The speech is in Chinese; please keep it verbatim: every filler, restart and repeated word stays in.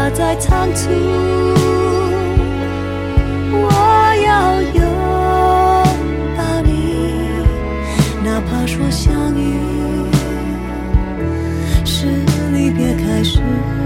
它在仓促，我要拥抱你，哪怕说相遇是离别开始。